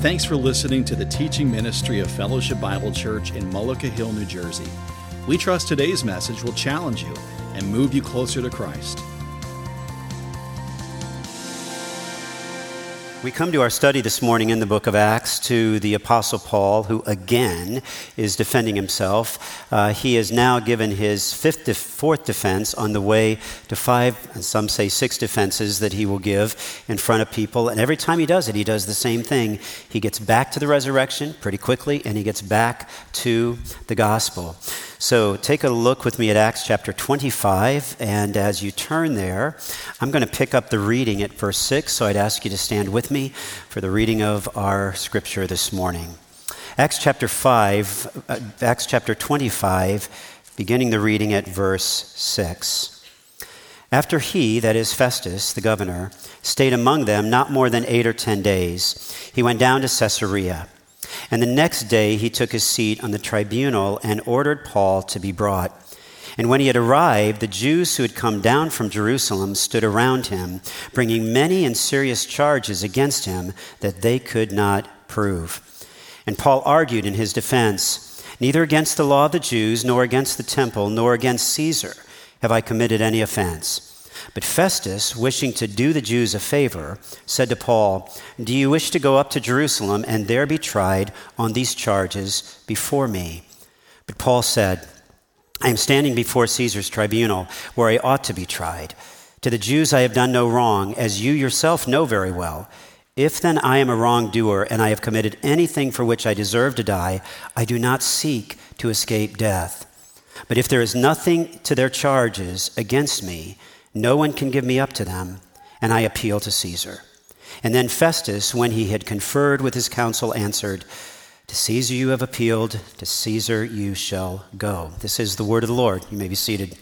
Thanks for listening to the teaching ministry of Fellowship Bible Church in Mullica Hill, New Jersey. We trust today's message will challenge you and move you closer to Christ. We come to our study this morning in the book of Acts to the Apostle Paul, who again is defending himself. He has now given his fourth defense on the way to 5, and some say 6 defenses that he will give in front of people. And every time he does it, he does the same thing. He gets back to the resurrection pretty quickly, and he gets back to the gospel. So take a look with me at Acts chapter 25, and as you turn there, I'm going to pick up the reading at verse 6, so I'd ask you to stand with me for the reading of our scripture this morning. Acts chapter 25, beginning the reading at verse 6. After he, that is Festus, the governor, stayed among them not more than 8 or 10 days, he went down to Caesarea. And the next day he took his seat on the tribunal and ordered Paul to be brought. And when he had arrived, the Jews who had come down from Jerusalem stood around him, bringing many and serious charges against him that they could not prove. And Paul argued in his defense, "Neither against the law of the Jews, nor against the temple, nor against Caesar have I committed any offense." But Festus, wishing to do the Jews a favor, said to Paul, "Do you wish to go up to Jerusalem and there be tried on these charges before me?" But Paul said, "I am standing before Caesar's tribunal, where I ought to be tried. To the Jews I have done no wrong, as you yourself know very well. If then I am a wrongdoer and I have committed anything for which I deserve to die, I do not seek to escape death. But if there is nothing to their charges against me, no one can give me up to them, and I appeal to Caesar." And then Festus, when he had conferred with his council, answered, "To Caesar you have appealed, to Caesar you shall go." This is the word of the Lord. You may be seated.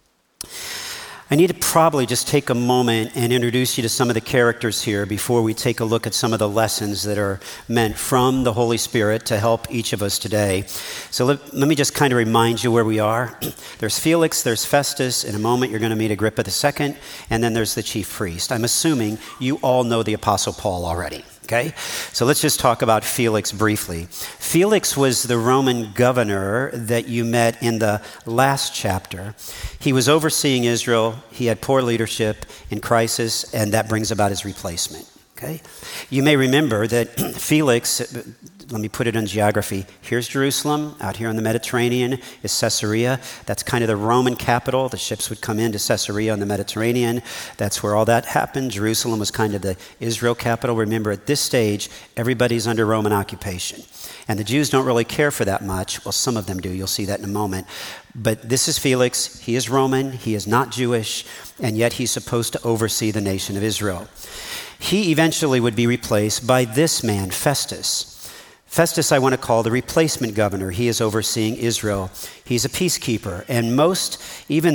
I need to probably just take a moment and introduce you to some of the characters here before we take a look at some of the lessons that are meant from the Holy Spirit to help each of us today. So let me just kind of remind you where we are. There's Felix, there's Festus. In a moment, you're going to meet Agrippa II, and then there's the chief priest. I'm assuming you all know the Apostle Paul already. Okay, so let's just talk about Felix briefly. Felix was the Roman governor that you met in the last chapter. He was overseeing Israel. He had poor leadership in crisis, and that brings about his replacement. Okay, you may remember that Felix, let me put it in geography. Here's Jerusalem. Out here in the Mediterranean is Caesarea. That's kind of the Roman capital. The ships would come into Caesarea on the Mediterranean. That's where all that happened. Jerusalem was kind of the Israel capital. Remember, at this stage, everybody's under Roman occupation. And the Jews don't really care for that much. Well, some of them do. You'll see that in a moment. But this is Felix. He is Roman. He is not Jewish. And yet he's supposed to oversee the nation of Israel. He eventually would be replaced by this man, Festus. Festus, I want to call the replacement governor. He is overseeing Israel. He's a peacekeeper. And most, even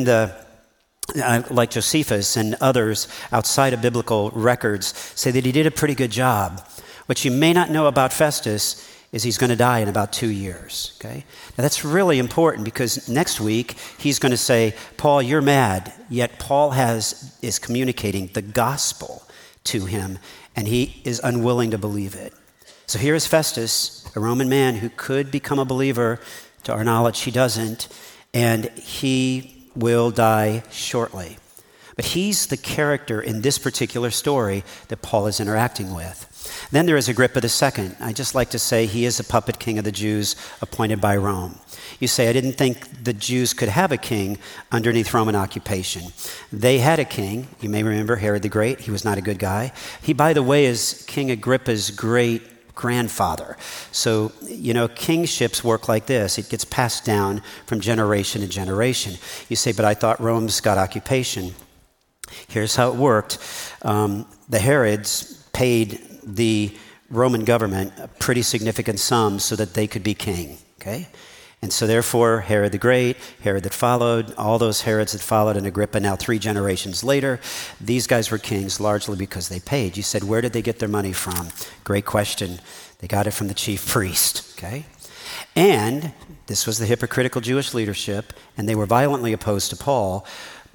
like Josephus and others outside of biblical records, say that he did a pretty good job. What you may not know about Festus is he's going to die in about 2 years. Okay? Now that's really important because next week he's going to say, "Paul, you're mad." Yet Paul is communicating the gospel to him, and he is unwilling to believe it. So here is Festus, a Roman man who could become a believer. To our knowledge, he doesn't, and he will die shortly. But he's the character in this particular story that Paul is interacting with. Then there is Agrippa II. I just like to say he is a puppet king of the Jews appointed by Rome. You say, I didn't think the Jews could have a king underneath Roman occupation. They had a king. You may remember Herod the Great. He was not a good guy. He, by the way, is King Agrippa's great-grandfather. So, kingships work like this. It gets passed down from generation to generation. You say, but I thought Rome's got occupation. Here's how it worked. The Herods paid the Roman government a pretty significant sum so that they could be king, okay? And so therefore, Herod the Great, Herod that followed, all those Herods that followed, and Agrippa now 3 generations later, these guys were kings largely because they paid. You said, where did they get their money from? Great question. They got it from the chief priest, okay? And this was the hypocritical Jewish leadership, and they were violently opposed to Paul.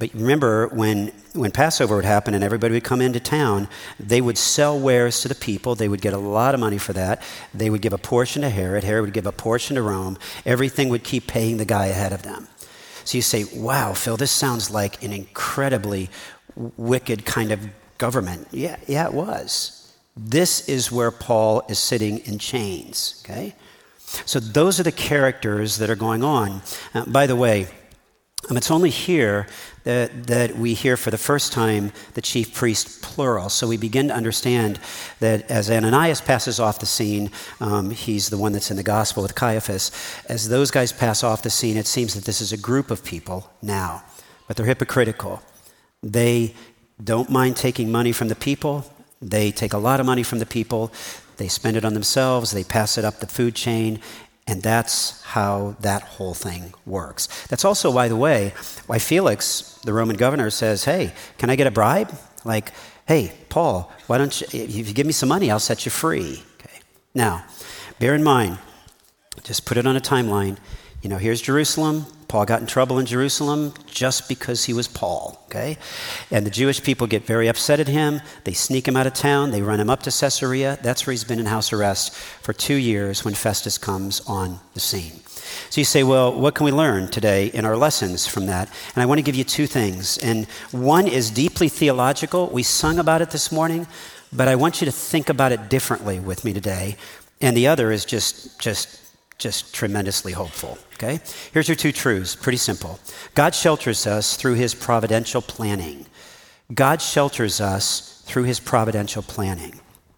But remember, when Passover would happen and everybody would come into town, they would sell wares to the people. They would get a lot of money for that. They would give a portion to Herod. Herod would give a portion to Rome. Everything would keep paying the guy ahead of them. So you say, wow, Phil, this sounds like an incredibly wicked kind of government. Yeah, it was. This is where Paul is sitting in chains, okay? So those are the characters that are going on. By the way, it's only here that we hear for the first time the chief priest plural. So we begin to understand that as Ananias passes off the scene, he's the one that's in the gospel with Caiaphas. As those guys pass off the scene, it seems that this is a group of people now, but they're hypocritical. They don't mind taking money from the people. They take a lot of money from the people. They spend it on themselves. They pass it up the food chain. And that's how that whole thing works. That's also, by the way, why Felix, the Roman governor, says, hey, can I get a bribe? Like, hey, Paul, why don't you, if you give me some money, I'll set you free. Okay. Now, bear in mind, just put it on a timeline. Here's Jerusalem. Paul got in trouble in Jerusalem just because he was Paul, okay? And the Jewish people get very upset at him. They sneak him out of town. They run him up to Caesarea. That's where he's been in house arrest for 2 years when Festus comes on the scene. So you say, well, what can we learn today in our lessons from that? And I want to give you two things. And one is deeply theological. We sung about it this morning, but I want you to think about it differently with me today. And the other is just tremendously hopeful, okay? Here's your two truths, pretty simple. God shelters us through his providential planning. God shelters us through his providential planning.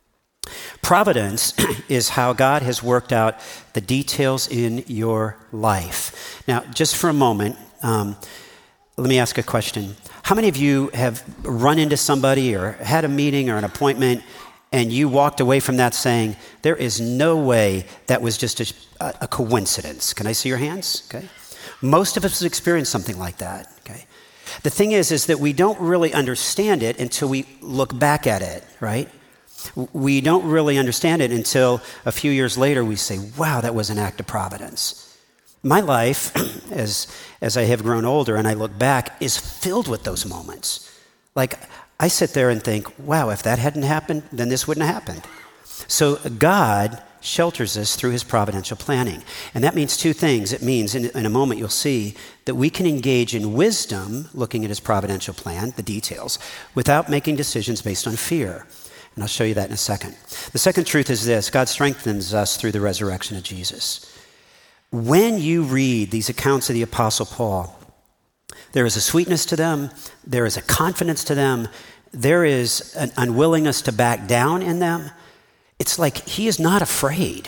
Providence is how God has worked out the details in your life. Now, just for a moment, let me ask a question. How many of you have run into somebody or had a meeting or an appointment and you walked away from that saying, there is no way that was just a coincidence? Can I see your hands? Okay. Most of us have experienced something like that. Okay. The thing is that we don't really understand it until we look back at it, right? We don't really understand it until a few years later we say, wow, that was an act of providence. My life, as I have grown older and I look back, is filled with those moments. Like, I sit there and think, wow, if that hadn't happened, then this wouldn't have happened. So God shelters us through his providential planning. And that means two things. It means, in a moment you'll see, that we can engage in wisdom, looking at his providential plan, the details, without making decisions based on fear. And I'll show you that in a second. The second truth is this: God strengthens us through the resurrection of Jesus. When you read these accounts of the Apostle Paul, there is a sweetness to them. There is a confidence to them. There is an unwillingness to back down in them. It's like he is not afraid.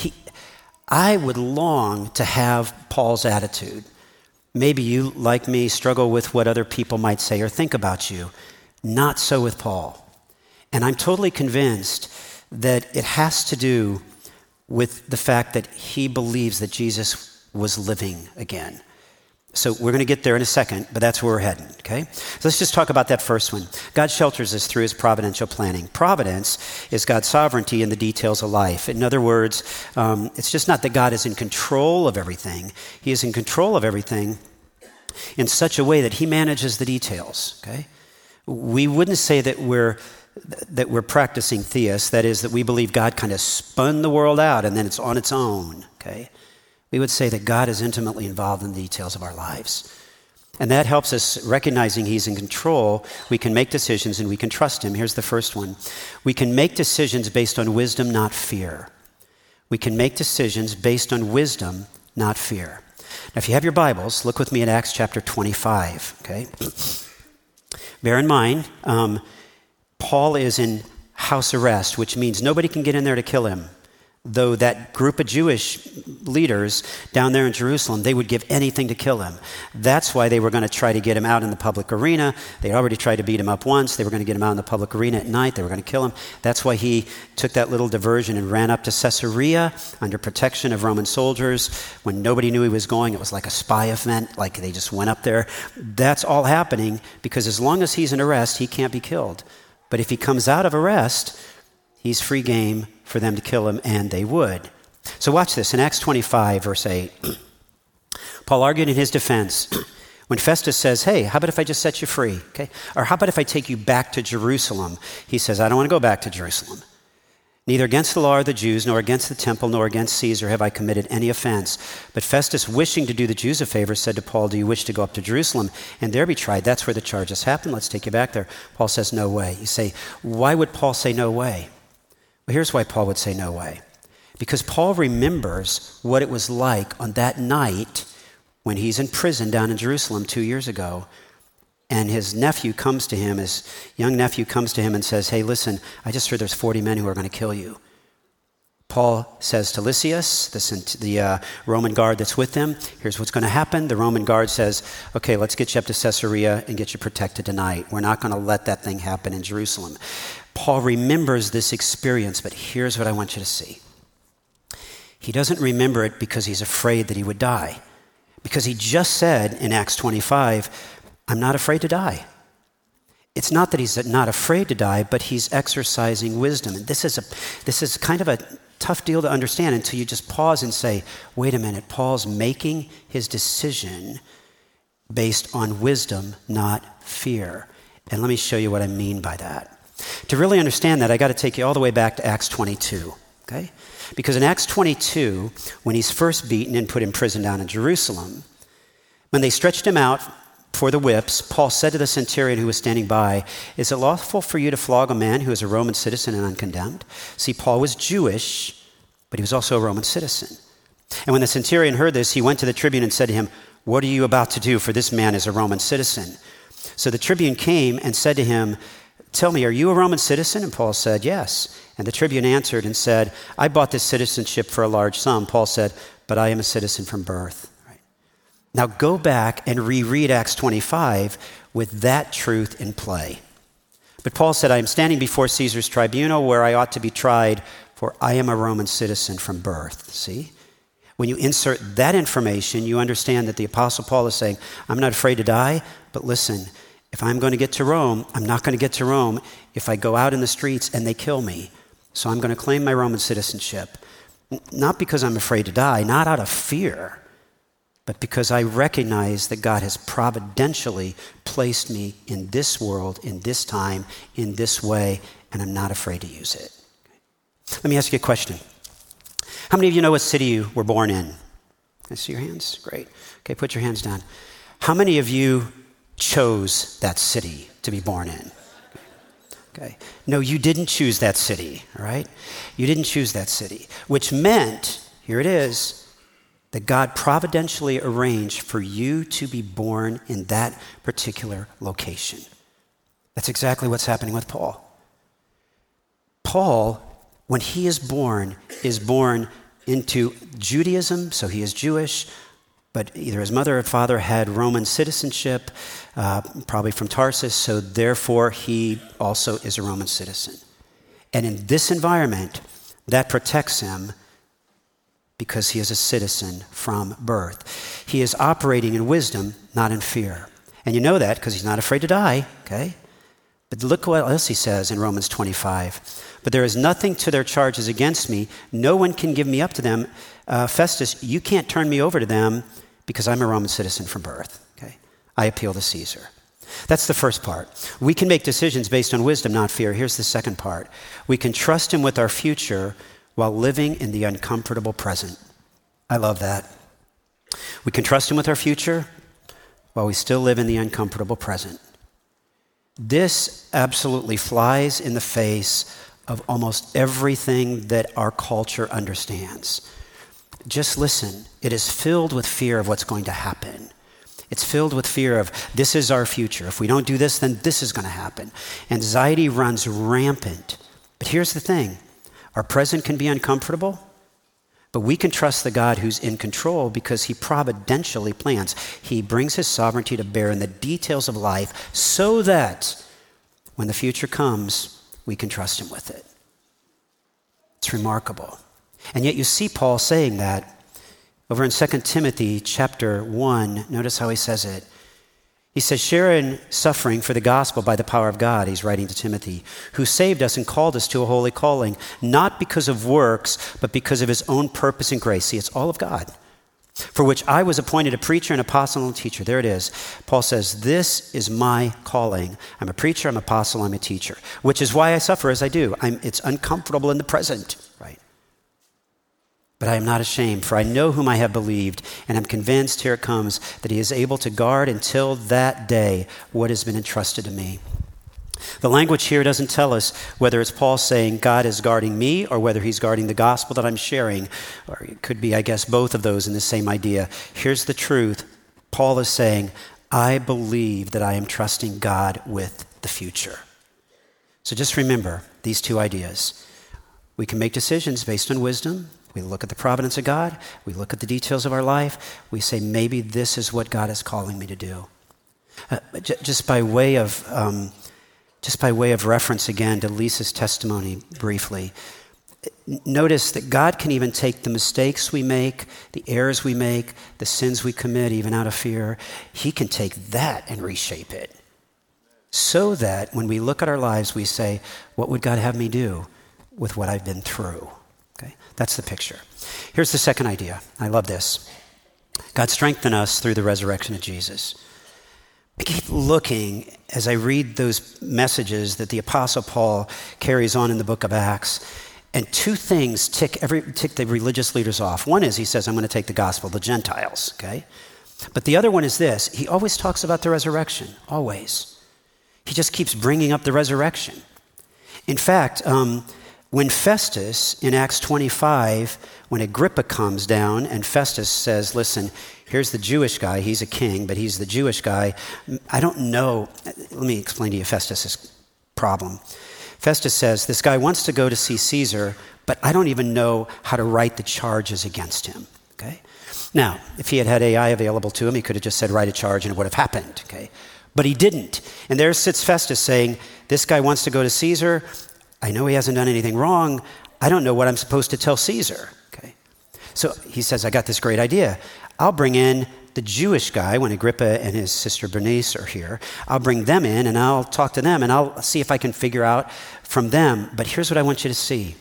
I would long to have Paul's attitude. Maybe you, like me, struggle with what other people might say or think about you. Not so with Paul. And I'm totally convinced that it has to do with the fact that he believes that Jesus was living again. So we're going to get there in a second, but that's where we're heading, okay? So let's just talk about that first one. God shelters us through his providential planning. Providence is God's sovereignty in the details of life. In other words, it's just not that God is in control of everything. He is in control of everything in such a way that he manages the details, okay? We wouldn't say that we're practicing theists, that is, that we believe God kind of spun the world out and then it's on its own, okay? We would say that God is intimately involved in the details of our lives. And that helps us, recognizing he's in control. We can make decisions and we can trust him. Here's the first one. We can make decisions based on wisdom, not fear. We can make decisions based on wisdom, not fear. Now, if you have your Bibles, look with me at Acts chapter 25, okay? Bear in mind, Paul is in house arrest, which means nobody can get in there to kill him. Though that group of Jewish leaders down there in Jerusalem, they would give anything to kill him. That's why they were going to try to get him out in the public arena. They already tried to beat him up once. They were going to get him out in the public arena at night. They were going to kill him. That's why he took that little diversion and ran up to Caesarea under protection of Roman soldiers. When nobody knew he was going, it was like a spy event, like they just went up there. That's all happening because as long as he's in arrest, he can't be killed. But if he comes out of arrest, he's free game for them to kill him, and they would. So watch this. In Acts 25, verse 8, Paul argued in his defense, When Festus says, hey, how about if I just set you free? Okay? Or how about if I take you back to Jerusalem? He says, I don't want to go back to Jerusalem. Neither against the law of the Jews, nor against the temple, nor against Caesar have I committed any offense. But Festus, wishing to do the Jews a favor, said to Paul, do you wish to go up to Jerusalem and there be tried? That's where the charges happen. Let's take you back there. Paul says, no way. You say, why would Paul say no way? Well, here's why Paul would say no way. Because Paul remembers what it was like on that night when he's in prison down in Jerusalem 2 years ago, and his nephew comes to him, his young nephew comes to him and says, hey, listen, I just heard there's 40 men who are going to kill you. Paul says to Lysias, the Roman guard that's with them, here's what's going to happen. The Roman guard says, okay, let's get you up to Caesarea and get you protected tonight. We're not going to let that thing happen in Jerusalem. Paul remembers this experience, but here's what I want you to see. He doesn't remember it because he's afraid that he would die. Because he just said in Acts 25, I'm not afraid to die. It's not that he's not afraid to die, but he's exercising wisdom. And this is kind of a tough deal to understand until you just pause and say, wait a minute, Paul's making his decision based on wisdom, not fear. And let me show you what I mean by that. To really understand that, I got to take you all the way back to Acts 22, okay? Because in Acts 22, when he's first beaten and put in prison down in Jerusalem, when they stretched him out for the whips, Paul said to the centurion who was standing by, is it lawful for you to flog a man who is a Roman citizen and uncondemned? See, Paul was Jewish, but he was also a Roman citizen. And when the centurion heard this, he went to the tribune and said to him, what are you about to do? For this man is a Roman citizen. So the tribune came and said to him, tell me, are you a Roman citizen? And Paul said, yes. And the tribune answered and said, I bought this citizenship for a large sum. Paul said, but I am a citizen from birth. Right. Now go back and reread Acts 25 with that truth in play. But Paul said, I am standing before Caesar's tribunal where I ought to be tried, for I am a Roman citizen from birth. See? When you insert that information, you understand that the Apostle Paul is saying, I'm not afraid to die, but listen, if I'm going to get to Rome, I'm not going to get to Rome if I go out in the streets and they kill me. So I'm going to claim my Roman citizenship, not because I'm afraid to die, not out of fear, but because I recognize that God has providentially placed me in this world, in this time, in this way, and I'm not afraid to use it. Let me ask you a question. How many of you know what city you were born in? Can I see your hands? Great. Okay, put your hands down. How many of you chose that city to be born in? Okay. No, you didn't choose that city, all right? You didn't choose that city, which meant, here it is, that God providentially arranged for you to be born in that particular location. That's exactly what's happening with Paul. Paul, when he is born into Judaism, so he is Jewish, but either his mother or father had Roman citizenship, probably from Tarsus, so therefore he also is a Roman citizen. And in this environment, that protects him because he is a citizen from birth. He is operating in wisdom, not in fear. And you know that because he's not afraid to die, okay? But look what else he says in Romans 25. But there is nothing to their charges against me. No one can give me up to them. Festus, you can't turn me over to them because I'm a Roman citizen from birth. Okay? I appeal to Caesar. That's the first part. We can make decisions based on wisdom, not fear. Here's the second part. We can trust him with our future while living in the uncomfortable present. I love that. We can trust him with our future while we still live in the uncomfortable present. This absolutely flies in the face of almost everything that our culture understands. Just listen. It is filled with fear of what's going to happen. It's filled with fear of this is our future. If we don't do this, then this is going to happen. Anxiety runs rampant. But here's the thing. Our present can be uncomfortable, but we can trust the God who's in control because he providentially plans. He brings his sovereignty to bear in the details of life so that when the future comes, we can trust him with it. It's remarkable. And yet you see Paul saying that over in 2 Timothy chapter 1. Notice how he says it. He says, share in suffering for the gospel by the power of God, he's writing to Timothy, who saved us and called us to a holy calling, not because of works, but because of his own purpose and grace. See, it's all of God. for which I was appointed a preacher, an apostle, and a teacher. There it is. Paul says, this is my calling. I'm a preacher, I'm an apostle, I'm a teacher, which is why I suffer as I do. It's uncomfortable in the present, right? But I am not ashamed, for I know whom I have believed, and I'm convinced, here it comes, that he is able to guard until that day what has been entrusted to me. The language here doesn't tell us whether it's Paul saying God is guarding me or whether he's guarding the gospel that I'm sharing. Or it could be, I guess, both of those in the same idea. Here's the truth. Paul is saying, I believe that I am trusting God with the future. So just remember these two ideas. We can make decisions based on wisdom. We look at the providence of God. We look at the details of our life. We say, maybe this is what God is calling me to do. Just by way of reference again to Lisa's testimony briefly, notice that God can even take the mistakes we make, the errors we make, the sins we commit, even out of fear. He can take that and reshape it so that when we look at our lives, we say, what would God have me do with what I've been through? Okay, that's the picture. Here's the second idea. I love this. God strengthened us through the resurrection of Jesus. I keep looking as I read those messages that the Apostle Paul carries on in the book of Acts, and two things tick the religious leaders off. One is he says, I'm going to take the gospel to the Gentiles, okay? But the other one is this. He always talks about the resurrection, always. He just keeps bringing up the resurrection. In fact, when Festus, in Acts 25, when Agrippa comes down and Festus says, listen, here's the Jewish guy, he's a king, but he's the Jewish guy. I don't know, let me explain to you Festus's problem. Festus says, this guy wants to go to see Caesar, but I don't even know how to write the charges against him, okay? Now, if he had had AI available to him, he could have just said, write a charge and it would have happened, okay? But he didn't. And there sits Festus saying, this guy wants to go to Caesar. I know he hasn't done anything wrong. I don't know what I'm supposed to tell Caesar, okay? So he says, I got this great idea. I'll bring in the Jewish guy when Agrippa and his sister Bernice are here. I'll bring them in and I'll talk to them and I'll see if I can figure out from them. But here's what I want you to see.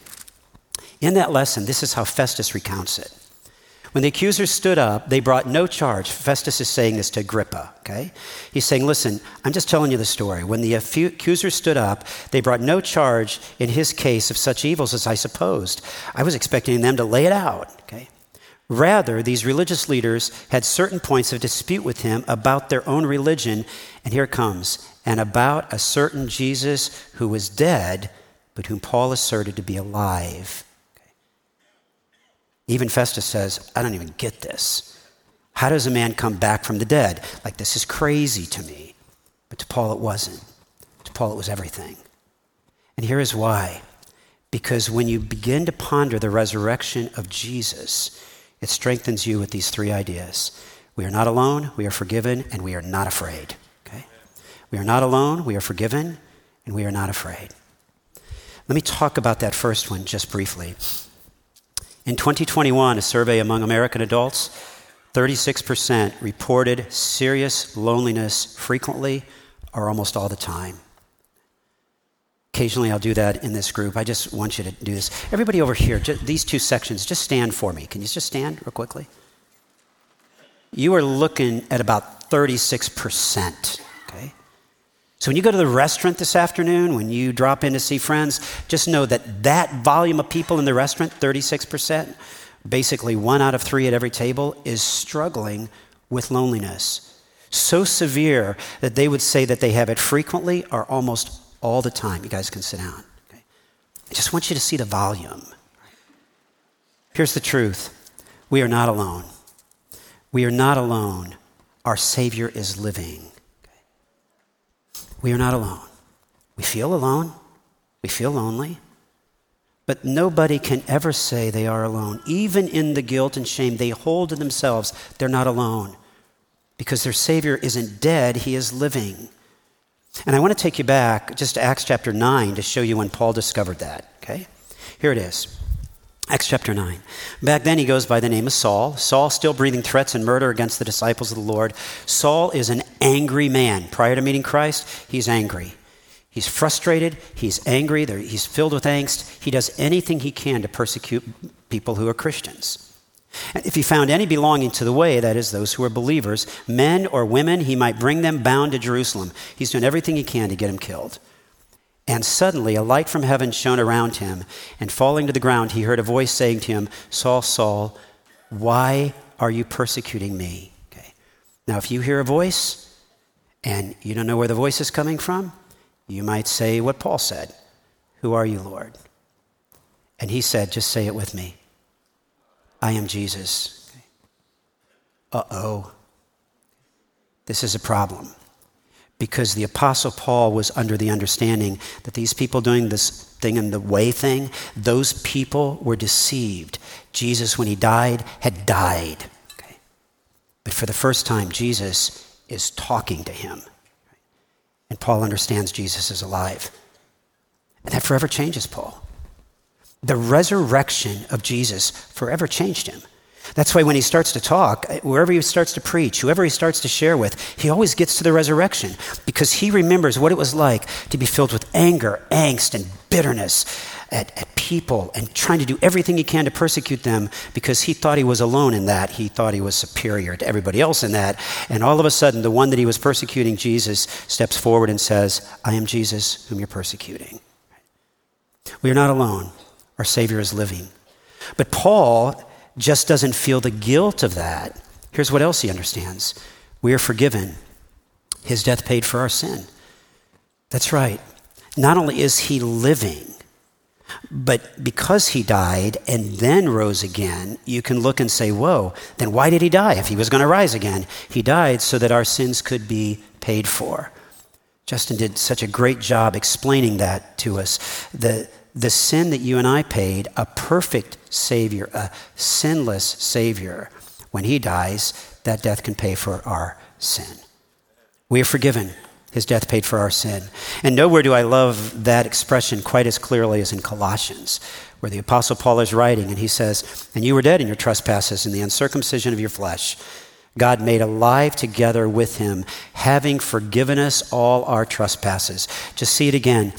In that lesson, this is how Festus recounts it. When the accusers stood up, they brought no charge. Festus is saying this to Agrippa, okay? He's saying, listen, I'm just telling you the story. When the accusers stood up, they brought no charge in his case of such evils as I supposed. I was expecting them to lay it out, okay? Rather, these religious leaders had certain points of dispute with him about their own religion, and here it comes, and about a certain Jesus who was dead, but whom Paul asserted to be alive. Even Festus says, I don't even get this. How does a man come back from the dead? Like, this is crazy to me. But to Paul, it wasn't. To Paul, it was everything. And here is why. Because when you begin to ponder the resurrection of Jesus, it strengthens you with these three ideas. We are not alone, we are forgiven, and we are not afraid. Okay? We are not alone, we are forgiven, and we are not afraid. Let me talk about that first one just briefly. In 2021, a survey among American adults, 36% reported serious loneliness frequently or almost all the time. Occasionally I'll do that in this group. I just want you to do this. Everybody over here, these two sections, just stand for me. Can you just stand real quickly? You are looking at about 36%, okay? So when you go to the restaurant this afternoon, when you drop in to see friends, just know that that volume of people in the restaurant, 36%, basically 1 out of 3 at every table, is struggling with loneliness. So severe that they would say that they have it frequently or almost all the time. You guys can sit down. Okay? I just want you to see the volume. Here's the truth. We are not alone. We are not alone. Our Savior is living. We are not alone. We feel alone. We feel lonely. But nobody can ever say they are alone. Even in the guilt and shame they hold to themselves, they're not alone. Because their Savior isn't dead, he is living. And I want to take you back just to Acts chapter 9 to show you when Paul discovered that, okay? Here it is. Acts chapter 9. Back then he goes by the name of Saul. Saul still breathing threats and murder against the disciples of the Lord. Saul is an angry man. Prior to meeting Christ, he's angry. He's frustrated. He's angry. He's filled with angst. He does anything he can to persecute people who are Christians. And if he found any belonging to the way, that is, those who were believers, men or women, he might bring them bound to Jerusalem. He's doing everything he can to get them killed. And suddenly a light from heaven shone around him, and falling to the ground, he heard a voice saying to him, Saul, Saul, why are you persecuting me? Okay. Now, if you hear a voice and you don't know where the voice is coming from, you might say what Paul said, who are you, Lord? And he said, just say it with me, I am Jesus. Okay. Uh-oh. This is a problem. Because the Apostle Paul was under the understanding that these people doing this thing in the way thing, those people were deceived. Jesus, when he died, had died. Okay. But for the first time, Jesus is talking to him. And Paul understands Jesus is alive. And that forever changes Paul. The resurrection of Jesus forever changed him. That's why when he starts to talk, wherever he starts to preach, whoever he starts to share with, he always gets to the resurrection because he remembers what it was like to be filled with anger, angst, and bitterness at people and trying to do everything he can to persecute them because he thought he was alone in that. He thought he was superior to everybody else in that. And all of a sudden, the one that he was persecuting, Jesus, steps forward and says, I am Jesus whom you're persecuting. We are not alone. Our Savior is living. But Paul just doesn't feel the guilt of that. Here's what else he understands. We are forgiven. His death paid for our sin. That's right. Not only is he living, but because he died and then rose again, you can look and say, whoa, then why did he die if he was going to rise again? He died so that our sins could be paid for. Justin did such a great job explaining that to us. The sin that you and I paid, a perfect Savior, a sinless Savior, when he dies, that death can pay for our sin. We are forgiven. His death paid for our sin. And nowhere do I love that expression quite as clearly as in Colossians, where the Apostle Paul is writing, and he says, and you were dead in your trespasses and the uncircumcision of your flesh. God made alive together with him, having forgiven us all our trespasses. Just see it again.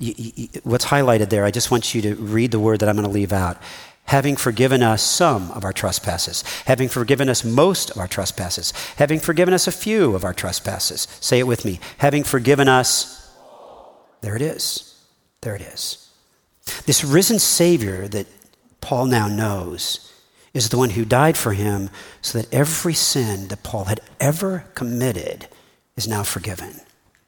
What's highlighted there, I just want you to read the word that I'm going to leave out. Having forgiven us some of our trespasses, having forgiven us most of our trespasses, having forgiven us a few of our trespasses. Say it with me. Having forgiven us, there it is. There it is. This risen Savior that Paul now knows is the one who died for him so that every sin that Paul had ever committed is now forgiven.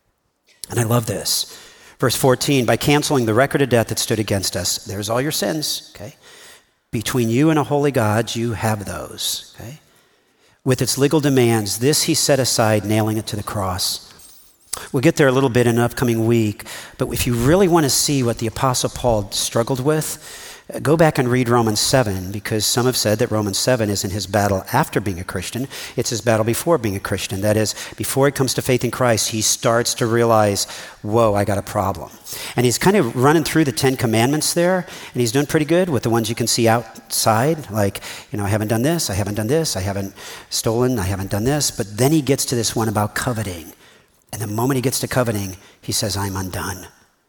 And I love this. Verse 14, by canceling the record of debt that stood against us, there's all your sins, okay? Between you and a holy God, you have those, okay? With its legal demands, this he set aside, nailing it to the cross. We'll get there a little bit in an upcoming week, but if you really want to see what the Apostle Paul struggled with, go back and read Romans 7, because some have said that Romans 7 isn't his battle after being a Christian, it's his battle before being a Christian. That is, before he comes to faith in Christ, he starts to realize, whoa, I got a problem. And he's kind of running through the 10 Commandments there, and he's doing pretty good with the ones you can see outside, like, I haven't done this, I haven't done this, I haven't stolen, I haven't done this, but then he gets to this one about coveting. And the moment he gets to coveting, he says, I'm undone.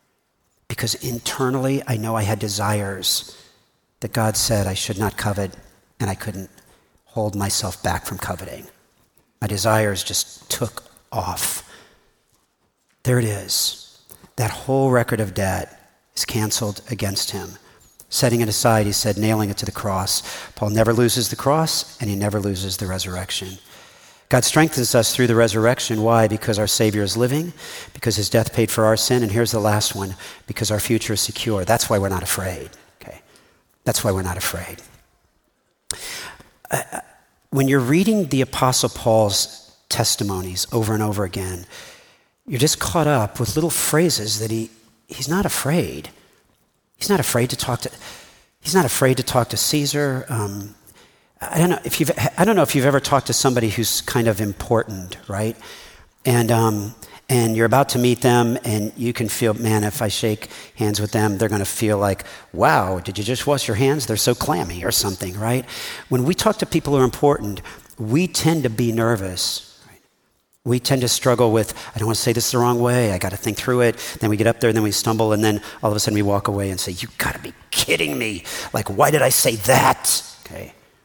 Because internally, I know I had desires that God said I should not covet, and I couldn't hold myself back from coveting. My desires just took off. There it is. That whole record of debt is canceled against him. Setting it aside, he said, nailing it to the cross. Paul never loses the cross, and he never loses the resurrection. God strengthens us through the resurrection. Why? Because our Savior is living, because his death paid for our sin, and here's the last one, because our future is secure. That's why we're not afraid. Okay, that's why we're not afraid. When you're reading the Apostle Paul's testimonies over and over again, you're just caught up with little phrases that he's not afraid. He's not afraid to talk to Caesar. I don't know if you've ever talked to somebody who's kind of important, right? And you're about to meet them, and you can feel, man, if I shake hands with them, they're going to feel like, wow, did you just wash your hands? They're so clammy or something, right? When we talk to people who are important, we tend to be nervous. Right? We tend to struggle with, I don't want to say this the wrong way. I got to think through it. Then we get up there, and then we stumble, and then all of a sudden we walk away and say, you got to be kidding me. Like, why did I say that? Okay.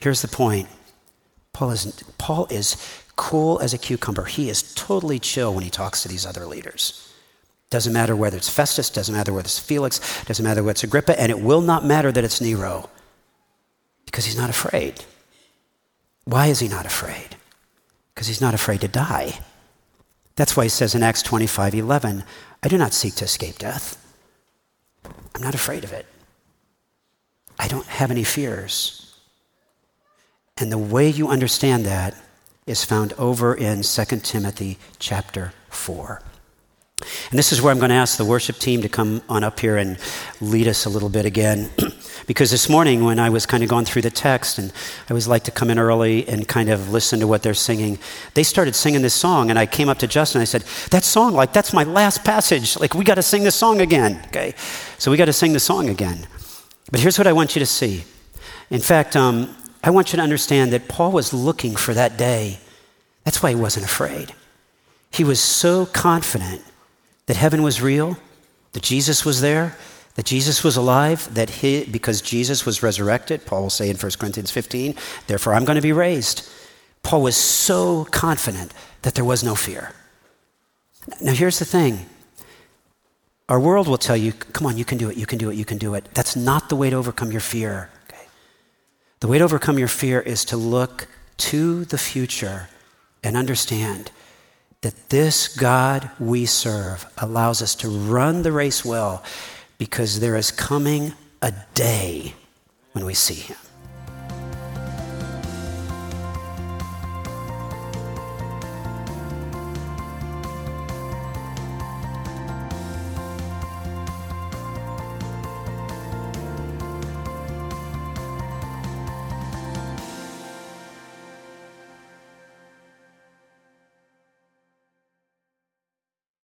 Here's the point. Paul is cool as a cucumber. He is totally chill when he talks to these other leaders. Doesn't matter whether it's Festus, doesn't matter whether it's Felix, doesn't matter whether it's Agrippa, and it will not matter that it's Nero, because he's not afraid. Why is he not afraid? Because he's not afraid to die. That's why he says in Acts 25:11, I do not seek to escape death. I'm not afraid of it. I don't have any fears. And the way you understand that is found over in 2 Timothy chapter 4. And this is where I'm going to ask the worship team to come on up here and lead us a little bit again. Because this morning when I was kind of going through the text, and I always like to come in early and kind of listen to what they're singing, they started singing this song, and I came up to Justin and I said, that song, that's my last passage. We got to sing this song again, okay? So we got to sing the song again. But here's what I want you to see. In fact, I want you to understand that Paul was looking for that day. That's why he wasn't afraid. He was so confident that heaven was real, that Jesus was there, that Jesus was alive, because Jesus was resurrected, Paul will say in 1 Corinthians 15, therefore I'm going to be raised. Paul was so confident that there was no fear. Now here's the thing. Our world will tell you, come on, you can do it, you can do it, you can do it. That's not the way to overcome your fear. Okay? The way to overcome your fear is to look to the future and understand that this God we serve allows us to run the race well, because there is coming a day when we see him.